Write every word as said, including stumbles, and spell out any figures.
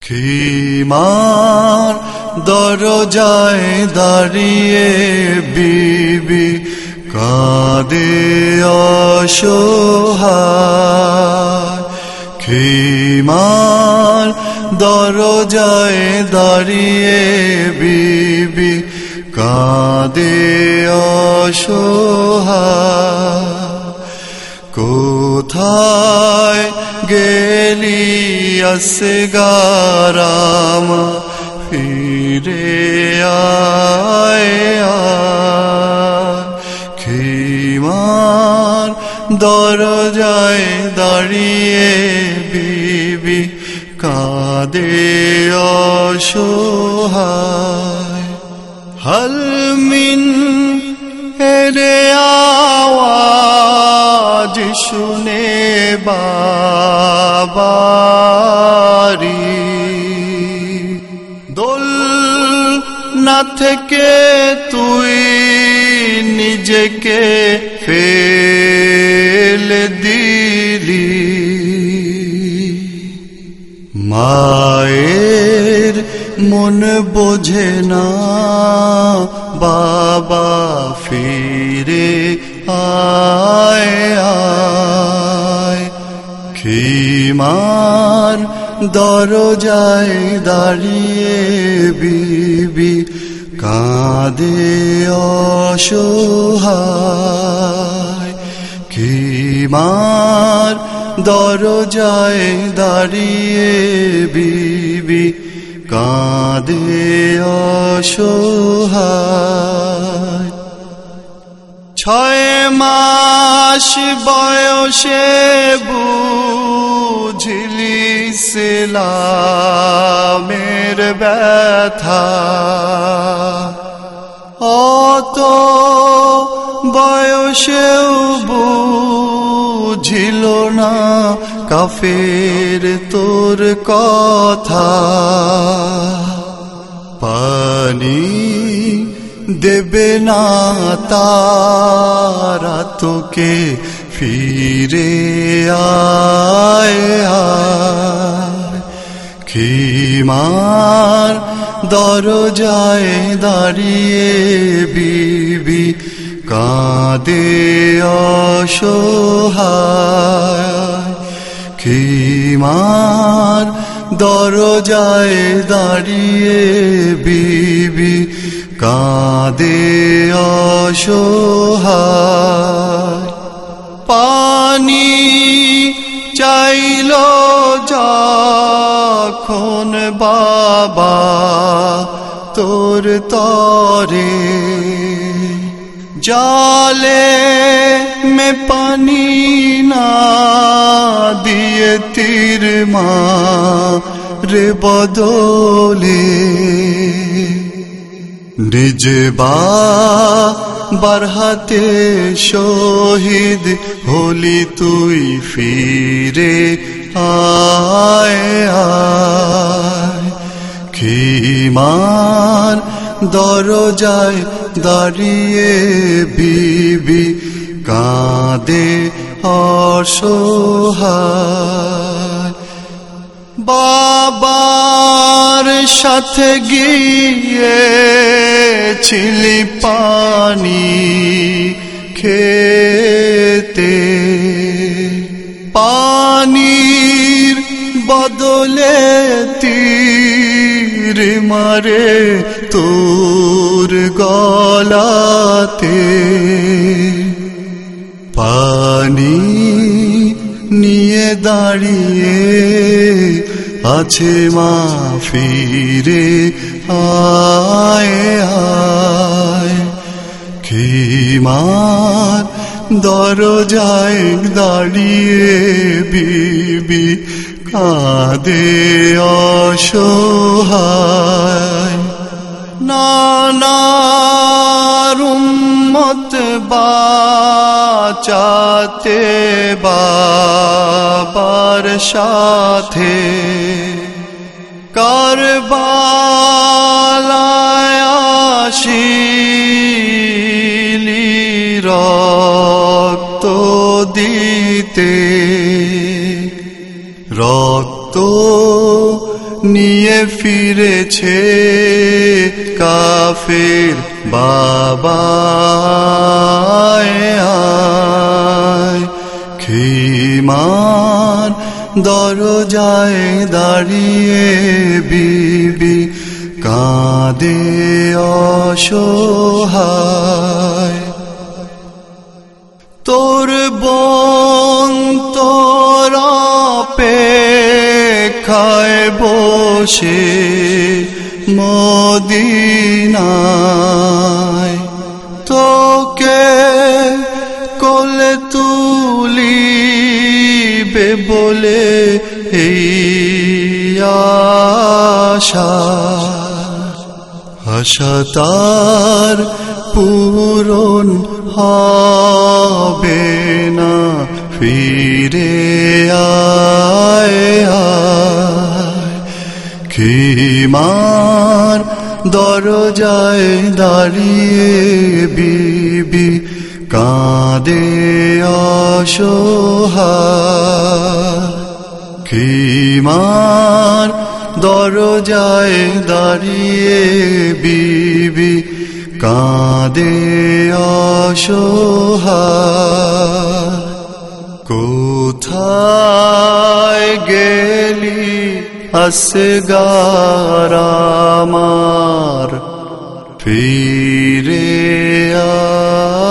খিমার দরজায় দাঁড়িয়ে বিবি কাঁদে অসহায়। খিমার দরজায় দাঁড়িয়ে বিবি কাঁদে অসহায়। কোথায় গেলি আসগার আমার, ফিরে আয় আয়। খিমার দরজায় দাঁড়িয়ে বিবি কাঁদে অসহায়। হাল মিন হেরে আওয়াজ শুনে বাবারি, দোল না থেকে তুই নিজেকে ফেলে দিলি। মায়ের মন বোঝে না বাবা, ফিরে আয় আয়। খিমার দরজায় দাঁড়িয়ে বিবি কাঁদে অসহায়। খিমার দরজায় দাঁড়িয়ে বিবি কাঁদে অসহায়। ছয় মাস বয়সে বুঝলি ইসলামের ব্যথা, অত বয়সেও বুঝিল না কাফের তোর কথা। পানি দেবে না তারা তোকে, ফিরে আয় আয়। খিমার দরজায় দাঁড়িয়ে বিবি কাঁদে অসহায়। খিমার দরজায় দাঁড়িয়ে বিবি কাঁদে অসহায়। পানি চাইল যখন বাবা তোর তরে, জালে মে পানি না দিয়ে তীর মারে বদলে, নিজ বাবার হাতে শহীদ হলি তুই, ফিরে আয় আয়। খিমার দরজায় দাঁড়িয়ে বিবি কাঁদে অসহায়। বাবার সাথে গিয়েছিলি পানি খেতে, পানির বদলে তীর মারে তোর গলাতে। পানি নিয়ে দাঁড়িয়ে আছে মা, ফিরে আয় আয়। খিমার দরজায় দাঁড়িয়ে বিবি কাঁদে অসহায়। নানার উম্মত বাঁচাতে বাবার সাথে কারবালায় আসিলি রক্ত দিতে, রক্ত নিয়ে ফিরেছে কাফের বাবা আয় খিমার দরজায় দাঁড়িয়ে বিবি কাঁদে অসহায় তোর বোন তোর অপেক্ষায় বসে মদিনায় তোকে কোলে তুলিবে বলে এই আশা আশা তার পূরণ হবে না ফিরে আয় আয় খিমার দরজায় দাঁড়িয়ে বিবি কাঁদে অসহায় খিমার দরজায় দাঁড়িয়ে বিবি কাঁদে অসহায় কোথায় গেলি আসগার আমার ফিরে আ